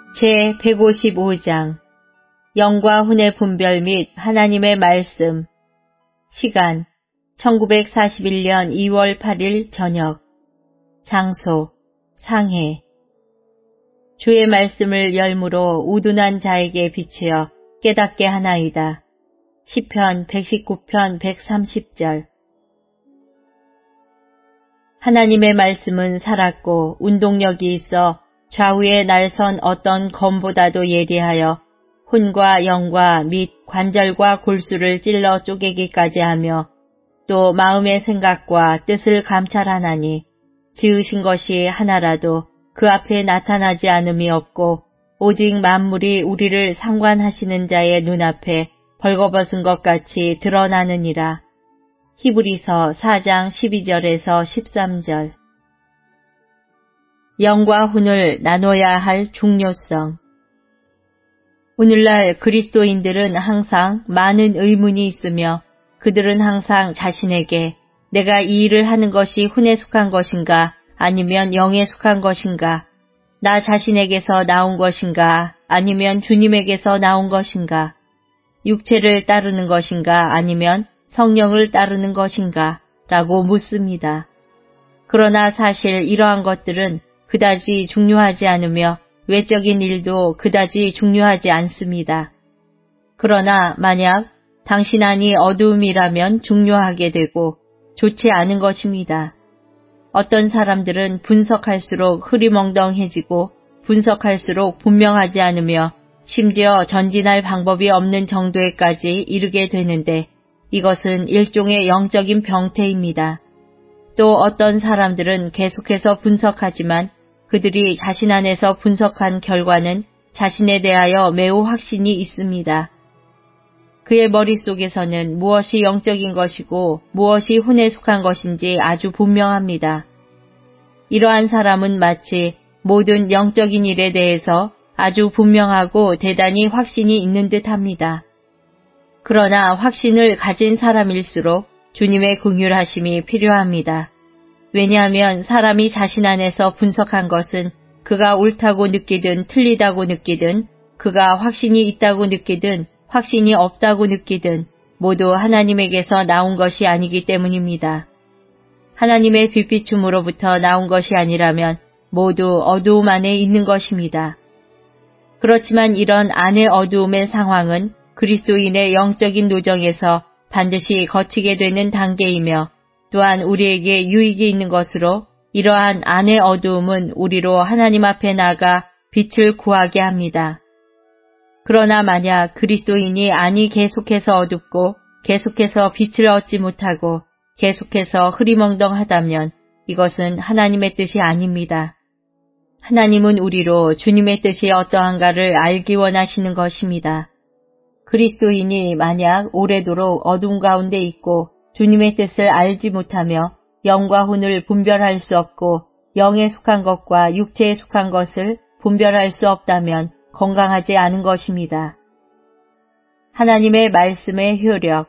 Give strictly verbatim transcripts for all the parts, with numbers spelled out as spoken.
제백오십오 장 영과 혼의 분별 및 하나님의 말씀. 시간 천구백사십일 년 이월 팔일 저녁. 장소 상해. 주의 말씀을 열무로 우둔한 자에게 비추어 깨닫게 하나이다. 시편 백십구 편 백삼십 절. 하나님의 말씀은 살았고 운동력이 있어 좌우에 날선 어떤 검보다도 예리하여 혼과 영과 및 관절과 골수를 찔러 쪼개기까지 하며 또 마음의 생각과 뜻을 감찰하나니 지으신 것이 하나라도 그 앞에 나타나지 않음이 없고 오직 만물이 우리를 상관하시는 자의 눈앞에 벌거벗은 것 같이 드러나느니라. 히브리서 사 장 십이 절에서 십삼 절. 영과 혼을 나눠야 할 중요성. 오늘날 그리스도인들은 항상 많은 의문이 있으며 그들은 항상 자신에게 내가 이 일을 하는 것이 혼에 속한 것인가 아니면 영에 속한 것인가, 나 자신에게서 나온 것인가 아니면 주님에게서 나온 것인가, 육체를 따르는 것인가 아니면 성령을 따르는 것인가 라고 묻습니다. 그러나 사실 이러한 것들은 그다지 중요하지 않으며 외적인 일도 그다지 중요하지 않습니다. 그러나 만약 당신 안이 어두움이라면 중요하게 되고 좋지 않은 것입니다. 어떤 사람들은 분석할수록 흐리멍덩해지고 분석할수록 분명하지 않으며 심지어 전진할 방법이 없는 정도에까지 이르게 되는데 이것은 일종의 영적인 병태입니다. 또 어떤 사람들은 계속해서 분석하지만 그들이 자신 안에서 분석한 결과는 자신에 대하여 매우 확신이 있습니다. 그의 머릿속에서는 무엇이 영적인 것이고 무엇이 혼에 속한 것인지 아주 분명합니다. 이러한 사람은 마치 모든 영적인 일에 대해서 아주 분명하고 대단히 확신이 있는 듯합니다. 그러나 확신을 가진 사람일수록 주님의 긍휼하심이 필요합니다. 왜냐하면 사람이 자신 안에서 분석한 것은 그가 옳다고 느끼든 틀리다고 느끼든 그가 확신이 있다고 느끼든 확신이 없다고 느끼든 모두 하나님에게서 나온 것이 아니기 때문입니다. 하나님의 빛비춤으로부터 나온 것이 아니라면 모두 어두움 안에 있는 것입니다. 그렇지만 이런 안의 어두움의 상황은 그리스도인의 영적인 노정에서 반드시 거치게 되는 단계이며 또한 우리에게 유익이 있는 것으로 이러한 안의 어두움은 우리로 하나님 앞에 나가 빛을 구하게 합니다. 그러나 만약 그리스도인이 안이 계속해서 어둡고 계속해서 빛을 얻지 못하고 계속해서 흐리멍덩하다면 이것은 하나님의 뜻이 아닙니다. 하나님은 우리로 주님의 뜻이 어떠한가를 알기 원하시는 것입니다. 그리스도인이 만약 오래도록 어둠 가운데 있고 주님의 뜻을 알지 못하며 영과 혼을 분별할 수 없고 영에 속한 것과 육체에 속한 것을 분별할 수 없다면 건강하지 않은 것입니다. 하나님의 말씀의 효력.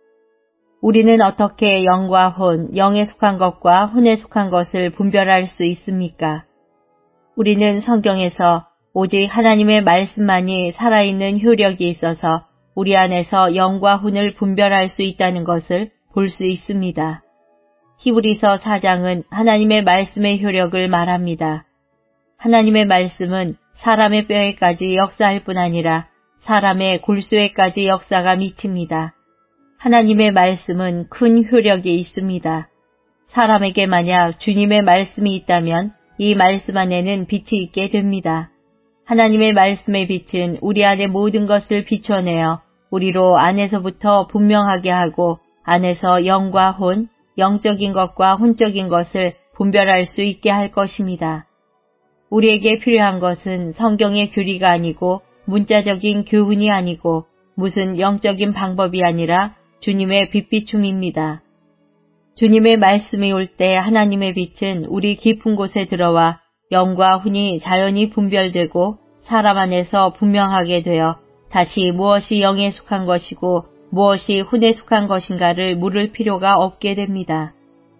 우리는 어떻게 영과 혼, 영에 속한 것과 혼에 속한 것을 분별할 수 있습니까? 우리는 성경에서 오직 하나님의 말씀만이 살아있는 효력이 있어서 우리 안에서 영과 혼을 분별할 수 있다는 것을 볼 수 있습니다. 히브리서 사 장은 하나님의 말씀의 효력을 말합니다. 하나님의 말씀은 사람의 뼈에까지 역사할 뿐 아니라 사람의 골수에까지 역사가 미칩니다. 하나님의 말씀은 큰 효력이 있습니다. 사람에게 만약 주님의 말씀이 있다면 이 말씀 안에는 빛이 있게 됩니다. 하나님의 말씀의 빛은 우리 안의 모든 것을 비춰내어 우리로 안에서부터 분명하게 하고 안에서 영과 혼, 영적인 것과 혼적인 것을 분별할 수 있게 할 것입니다. 우리에게 필요한 것은 성경의 교리가 아니고 문자적인 교훈이 아니고 무슨 영적인 방법이 아니라 주님의 빛비춤입니다. 주님의 말씀이 올 때 하나님의 빛은 우리 깊은 곳에 들어와 영과 혼이 자연히 분별되고 사람 안에서 분명하게 되어 다시 무엇이 영에 속한 것이고 무엇이 혼에 속한 것인가를 물을 필요가 없게 됩니다.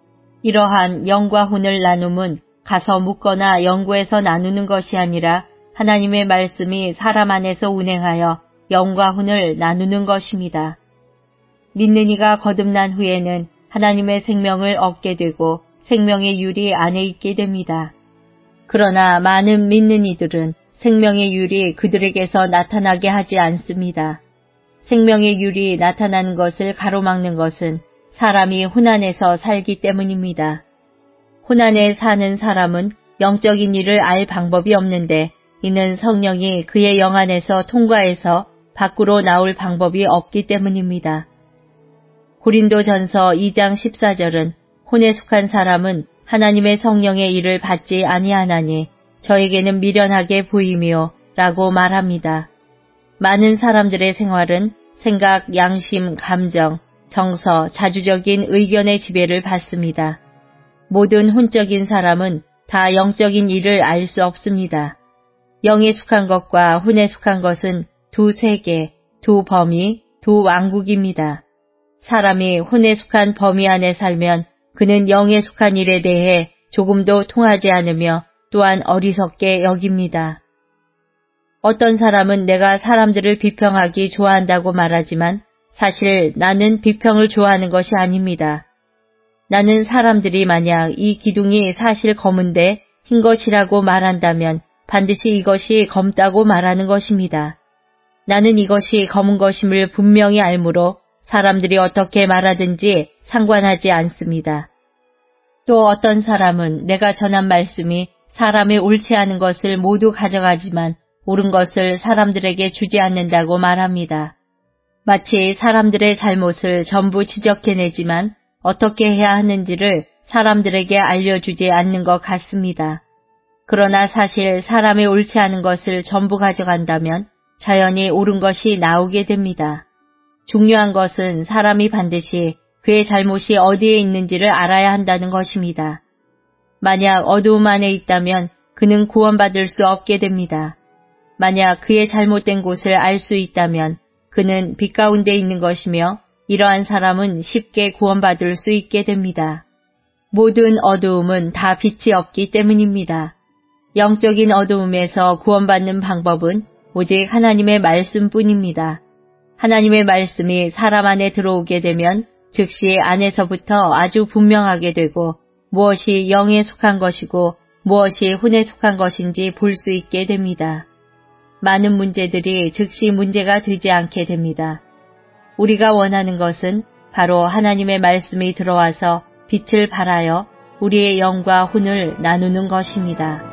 이러한 영과 혼을 나눔은 가서 묻거나 연구해서 나누는 것이 아니라 하나님의 말씀이 사람 안에서 운행하여 영과 혼을 나누는 것입니다. 믿는 이가 거듭난 후에는 하나님의 생명을 얻게 되고 생명의 율이 안에 있게 됩니다. 그러나 많은 믿는 이들은 생명의 율이 그들에게서 나타나게 하지 않습니다. 생명의 율이 나타나는 것을 가로막는 것은 사람이 혼안에서 살기 때문입니다. 혼안에 사는 사람은 영적인 일을 알 방법이 없는데 이는 성령이 그의 영 안에서 통과해서 밖으로 나올 방법이 없기 때문입니다. 고린도전서 이 장 십사 절은 혼에 속한 사람은 하나님의 성령의 일을 받지 아니하나니 저에게는 미련하게 보이며 라고 말합니다. 많은 사람들의 생활은 생각, 양심, 감정, 정서, 자주적인 의견의 지배를 받습니다. 모든 혼적인 사람은 다 영적인 일을 알 수 없습니다. 영에 속한 것과 혼에 속한 것은 두 세계, 두 범위, 두 왕국입니다. 사람이 혼에 속한 범위 안에 살면 그는 영에 속한 일에 대해 조금도 통하지 않으며 또한 어리석게 여깁니다. 어떤 사람은 내가 사람들을 비평하기 좋아한다고 말하지만 사실 나는 비평을 좋아하는 것이 아닙니다. 나는 사람들이 만약 이 기둥이 사실 검은데 흰 것이라고 말한다면 반드시 이것이 검다고 말하는 것입니다. 나는 이것이 검은 것임을 분명히 알므로 사람들이 어떻게 말하든지 상관하지 않습니다. 또 어떤 사람은 내가 전한 말씀이 사람의 옳지 않은 것을 모두 가져가지만 옳은 것을 사람들에게 주지 않는다고 말합니다. 마치 사람들의 잘못을 전부 지적해내지만 어떻게 해야 하는지를 사람들에게 알려주지 않는 것 같습니다. 그러나 사실 사람의 옳지 않은 것을 전부 가져간다면 자연히 옳은 것이 나오게 됩니다. 중요한 것은 사람이 반드시 그의 잘못이 어디에 있는지를 알아야 한다는 것입니다. 만약 어두움 안에 있다면 그는 구원받을 수 없게 됩니다. 만약 그의 잘못된 곳을 알 수 있다면 그는 빛 가운데 있는 것이며 이러한 사람은 쉽게 구원받을 수 있게 됩니다. 모든 어두움은 다 빛이 없기 때문입니다. 영적인 어두움에서 구원받는 방법은 오직 하나님의 말씀뿐입니다. 하나님의 말씀이 사람 안에 들어오게 되면 즉시 안에서부터 아주 분명하게 되고 무엇이 영에 속한 것이고 무엇이 혼에 속한 것인지 볼 수 있게 됩니다. 많은 문제들이 즉시 문제가 되지 않게 됩니다. 우리가 원하는 것은 바로 하나님의 말씀이 들어와서 빛을 발하여 우리의 영과 혼을 나누는 것입니다.